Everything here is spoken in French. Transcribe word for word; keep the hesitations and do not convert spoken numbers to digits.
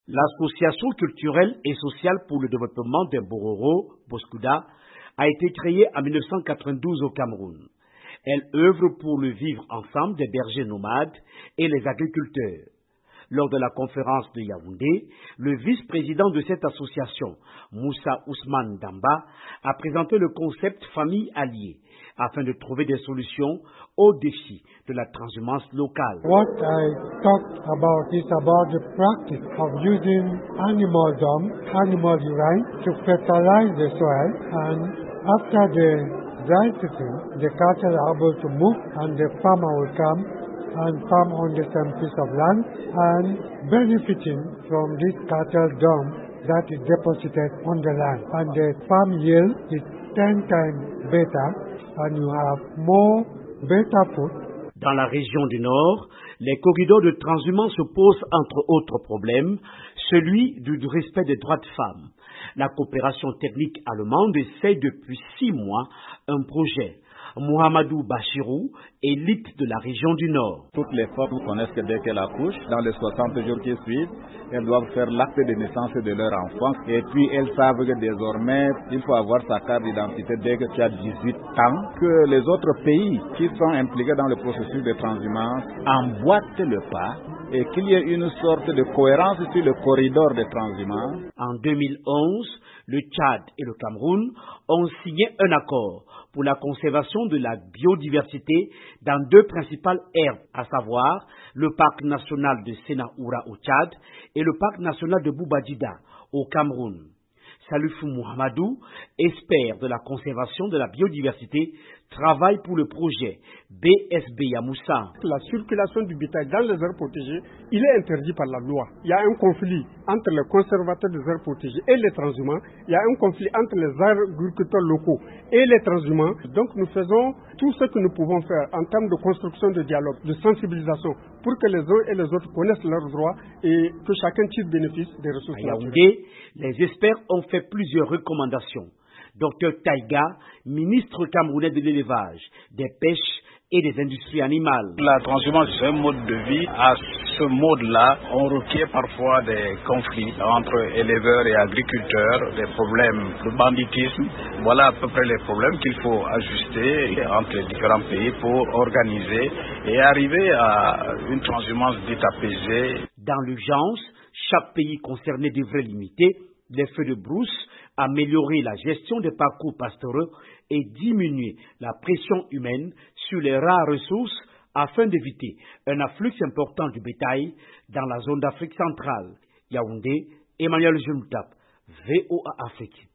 L'association culturelle et sociale pour le développement des Bororo, Boskuda, a été créée en mille neuf cent quatre-vingt-douze au Cameroun. Elle œuvre pour le vivre ensemble des bergers nomades et les agriculteurs. Lors de la conférence de Yaoundé, le vice-président de cette association, Moussa Ousmane Damba, a présenté le concept famille alliée afin de trouver des solutions aux défis de la transhumance locale. What I talked about is about the practice of using animal dung, animal urine to fertilize the soil, and after the dry season, the cattle are able to move and the farmer will come and farm on the same piece of land and benefiting from this cattle dung that is deposited on the land. And the farm yield is ten times better and you have more better food. Dans la région du Nord, les corridors de transhumance se posent entre autres problèmes, celui du respect des droits de femmes. La coopération technique allemande essaie depuis six mois un projet. Mohamedou Bachirou, élite de la région du Nord. Toutes les femmes connaissent que dès qu'elles accouchent, dans les soixante jours qui suivent, elles doivent faire l'acte de naissance de leur enfant. Et puis elles savent que désormais, il faut avoir sa carte d'identité dès que tu as dix-huit ans. Que les autres pays qui sont impliqués dans le processus de transhumance emboîtent le pas et qu'il y ait une sorte de cohérence sur le corridor de transhumance. En deux mille onze, le Tchad et le Cameroun ont signé un accord pour la conservation de la biodiversité dans deux principales aires, à savoir le parc national de Sénaoura au Tchad et le parc national de Boubadjida au Cameroun. Salifou Mohamedou, expert de la conservation de la biodiversité, travaille pour le projet B S B Yamoussa. La circulation du bétail dans les aires protégées, il est interdit par la loi. Il y a un conflit entre les conservateurs des aires protégées et les transhumants. Il y a un conflit entre les agriculteurs locaux et les transhumants. Donc nous faisons tout ce que nous pouvons faire en termes de construction de dialogue, de sensibilisation, pour que les uns et les autres connaissent leurs droits et que chacun tire bénéfice des ressources naturelles. À Yaoundé, les experts ont fait plusieurs recommandations. Docteur Taïga, ministre camerounais de l'élevage, des pêches et des industries animales. La transhumance, c'est un mode de vie. À ce mode-là, on requiert parfois des conflits entre éleveurs et agriculteurs, des problèmes de banditisme. Voilà à peu près les problèmes qu'il faut ajuster entre les différents pays pour organiser et arriver à une transhumance dite apaisée. Dans l'urgence, chaque pays concerné devrait limiter les feux de brousse, améliorer la gestion des parcours pastoraux et diminuer la pression humaine sur les rares ressources afin d'éviter un afflux important du bétail dans la zone d'Afrique centrale. Yaoundé, Emmanuel Junutap, V O A Afrique.